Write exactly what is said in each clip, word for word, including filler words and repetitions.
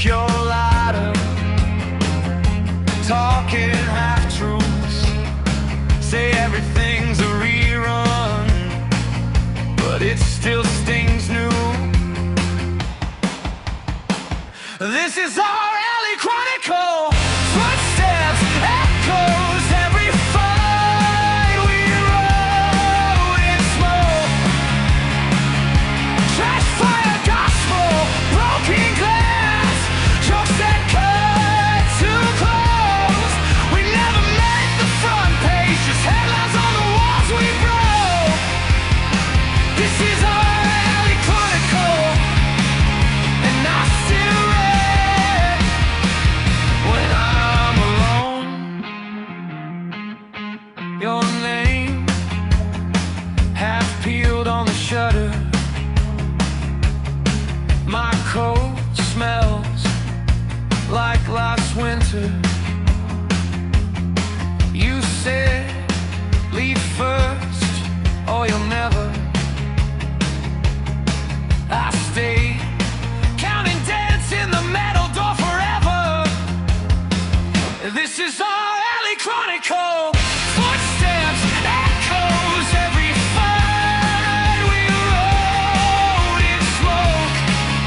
your lighter, talking half-truths, say everything's a rerun, but it still stings new. This is our L A Chronicle. Footsteps, echoes, every fight we rode in smoke. Trash, fire, gospel, broken glass, jokes that cut too close. We never made the front page, just headlines on the walls we broke. This is our L A Chronicle, and I still read when I'm alone. Your name half peeled on the shutter. My coat smells like last winter. You said leave first or you'll never. I stay counting dents in the metal door forever. This is our L A Chronicle. Footsteps, echoes, every fight we rode in smoke.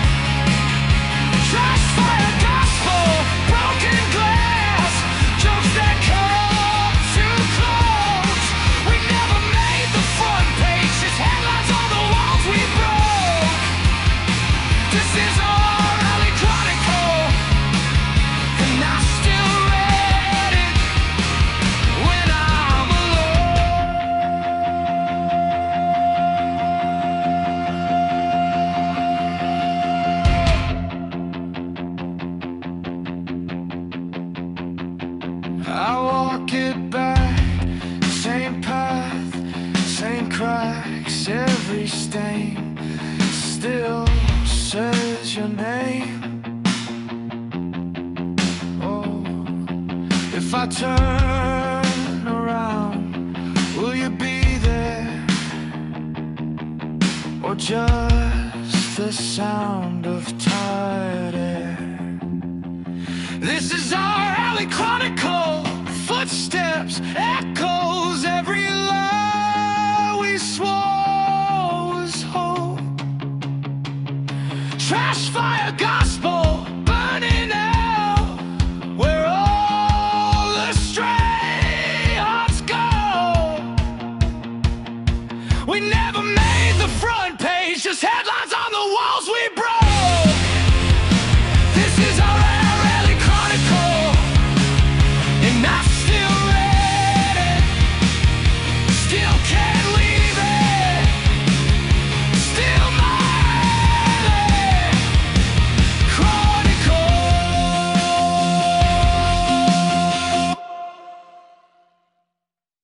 Trash, fire, gospel, broken glass, jokes that come too close. We never made the front page, just headlines on the walls we broke. This is our L A Chronicle, and I still read it when I'm alone. I walk it back, same path, same cracks, every stain still says your name. Oh, if I turn around, will you be there? Or just the sound of tired air? This is our L A Chronicle. Footsteps, echoes, every lie we swore was hope. Trash, fire, gospel, burning out where all the stray hearts go. We never made the front page, just had